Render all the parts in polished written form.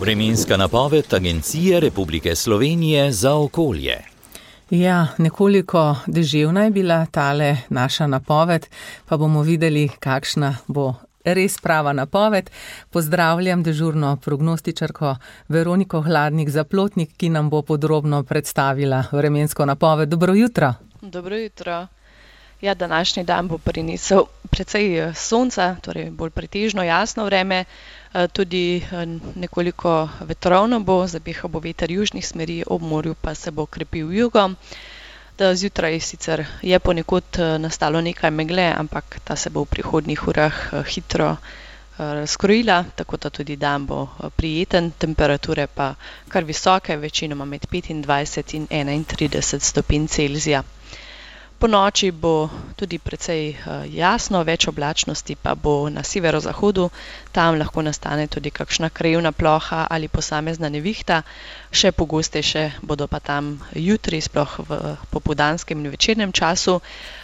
Vremenska napoved Agencije Republike Slovenije za okolje. Ja, nekoliko deževna je bila tale naša napoved, pa bomo videli, kakšna bo res prava napoved. Pozdravljam dežurno prognostičarko Veroniko Hladnik-Zaplotnik, ki nam bo podrobno predstavila vremensko napoved. Dobro jutro. Dobro jutro. Ja, današnji dan bo prinesel precej sonca, torej bolj pretežno jasno vreme, tudi nekoliko vetrovno bo, zapihal bo veter južnih smeri, ob morju pa se bo krepil jugom. Zjutraj sicer je ponekod nastalo nekaj megle, ampak ta se bo v prihodnjih urah hitro razkrojila, tako da tudi dan bo prijeten, temperature pa kar visoke, večinoma med 25 in 31 stopinj Celzija. Po noči bo tudi precej jasno, več oblačnosti pa bo na severozahodu, tam lahko nastane tudi kakšna krajevna ploha ali posamezna nevihta, še pogostejše bodo pa tam jutri, sploh v popoldanskem in večernem času.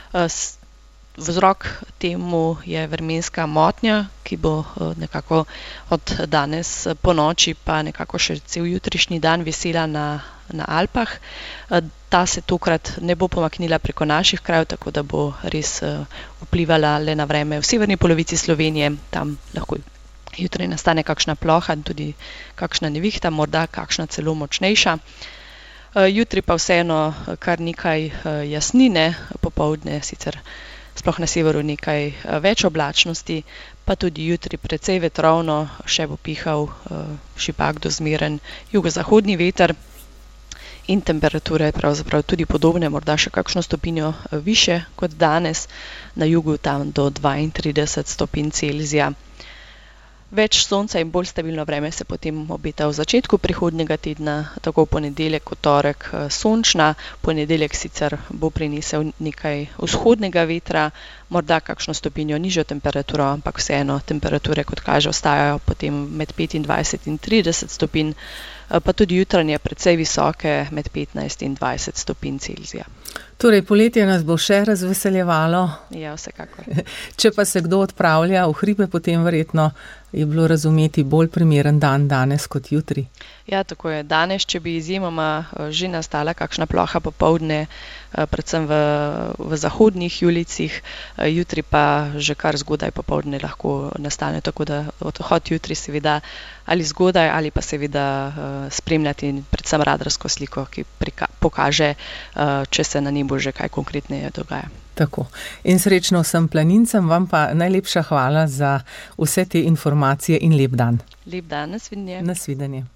Vzrok temu je vremenska motnja, ki bo nekako od danes po noči pa nekako še cel jutrišnji dan visela na Alpah. Ta se tokrat ne bo pomaknila preko naših krajev, tako da bo res vplivala le na vreme v severni polovici Slovenije. Tam lahko jutri nastane kakšna ploha in tudi kakšna nevihta, morda kakšna celo močnejša. Jutri pa vseeno kar nekaj jasnine, popoldne sicer sploh na severu nekaj več oblačnosti, pa tudi jutri precej vetrovno, še bo pihal šipak do zmeren jugozahodni veter in temperature pravzaprav tudi podobne, morda še kakšno stopinjo više kot danes, na jugu tam do 32 stopinj Celzija. Več sonca in bolj stabilno vreme se potem obeta v začetku prihodnjega tedna, tako v ponedeljek kot torek sončna. Ponedeljek sicer bo prinesel nekaj vzhodnega vetra, morda kakšno stopinjo nižjo temperaturo, ampak vseeno temperature, kot kaže, ostajajo potem med 25 in 30 stopinj, pa tudi jutranje precej visoke med 15 in 20 stopinj Celzija. Torej, poletje nas bo še razveseljevalo. Ja, vsekakor. Če pa se kdo odpravlja v hribe, potem verjetno je bilo razumeti bolj primeren dan danes kot jutri. Ja, tako je. Danes, če bi izjemoma že nastala kakšna ploha popoldne, predvsem v zahodnih julicih, jutri pa že kar zgodaj popoldne lahko nastane, tako da odhod jutri seveda ali zgodaj ali pa seveda spremljati predvsem radarsko sliko, ki pokaže, če se na nebu že kaj konkretneje dogaja. Tako. In srečno vsem planincem, vam pa najlepša hvala za vse te informacije in lep dan. Lep dan, nasvidenje. Nasvidenje.